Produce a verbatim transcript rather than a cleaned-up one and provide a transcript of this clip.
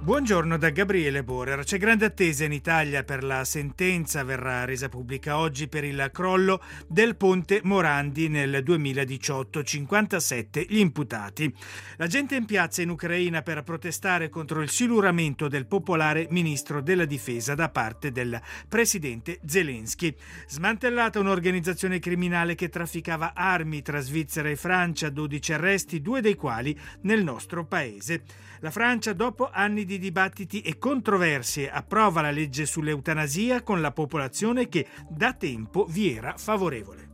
Buongiorno da Gabriele Borer. C'è grande attesa in Italia per la sentenza, verrà resa pubblica oggi per il crollo del ponte Morandi nel duemiladiciotto. cinquantasette gli imputati. La gente in piazza in Ucraina per protestare contro il siluramento del popolare ministro della difesa da parte del presidente Zelensky. Smantellata un'organizzazione criminale che trafficava armi tra Svizzera e Francia, dodici arresti, due dei quali nel nostro paese. La Francia, dopo anni di dibattiti e controversie, approva la legge sull'eutanasia con la popolazione che da tempo vi era favorevole.